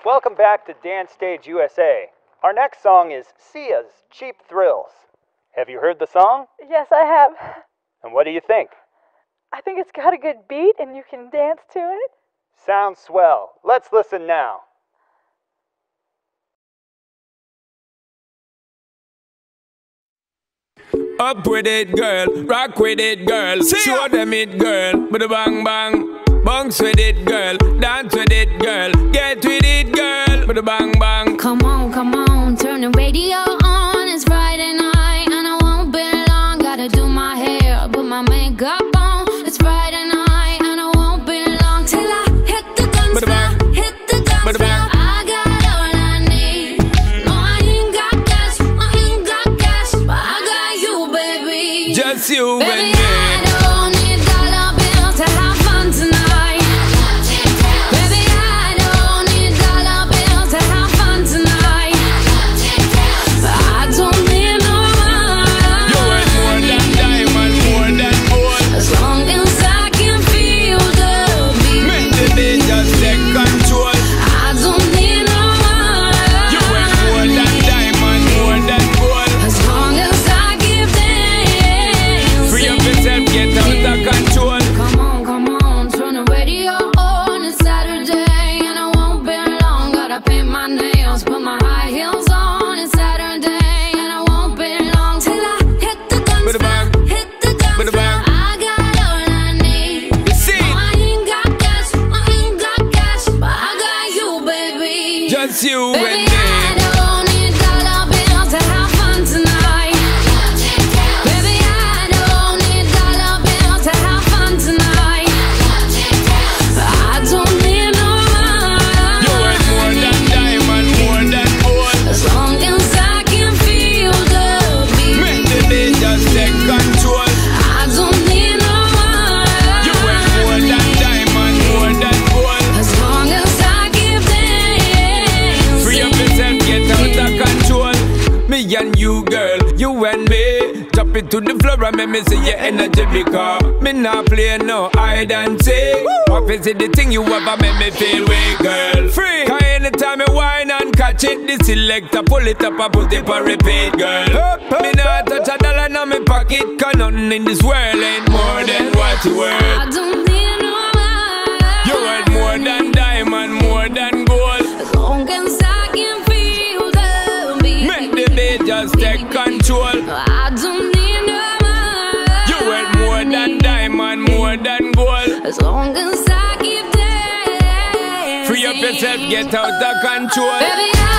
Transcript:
Welcome back to Dance Stage USA. Our next song is Sia's Cheap Thrills. Have you heard the song? Yes, I have. And what do you think? I think it's got a good beat and you can dance to it. Sounds swell. Let's listen now. Up with it, girl. Rock with it, girl. Show them it, girl. With a bang bang. Bounce with it, girl. Dance with it, girl. Get with it, girl. With a bang bang. Come on, turn the radio on. It's Friday night and I won't be long. Gotta do my hair, put my makeup on. It's Friday night and I won't be long till I hit the guns now. Hit the guns now. I got all I need. No, I ain't got cash, but I got you, baby. Just you Baby, and me. I don't need dollar bills to have fun tonight. Baby, I don't need dollar bills to have fun tonight. I don't need no money. You worth more than diamond, more than gold. As long as I can feel the beat. Make the beat just take control. I don't need no money. You worth more than diamond, more than gold. As long as I give dance. Free up yourself, get out of control. Come on, turn the radio on. It's Saturday and I won't be long. Gotta paint my nails, put my high heels on. It's Saturday and I won't be long till I hit the guns With a bang. now. Hit the guns With a bang. now. I got all I need. You see? No, I ain't got cash, but I got you, baby. Just you Baby, and me. I don't need dollar bills to have fun tonight. Baby, I don't need dollar bills to have fun tonight. I don't need no You worth more money. than diamond, more than gold. As long as I can feel the Make beat. the beat just take control. I don't need no You worth more than money. diamond, more than gold. As long as I give dance. Free up yourself, get out of control. Me and you, girl, you and me. Drop it to the floor and make me see your energy because me not play no hide and seek. What is it the thing you ever make me feel weak, girl? Free. Cause anytime you whine and catch it, the selector pull it up and put it on repeat, girl. Me not touch a dollar in my pocket, cause nothing in this world ain't more than what you worth. I don't need no money. You worth more than diamond, more than gold. As long as I can feel the beat. Make the beat just take control. I don't need no money. You worth more than diamond, more than gold. As long as I keep dancing. Free up yourself, get out of control. Baby, I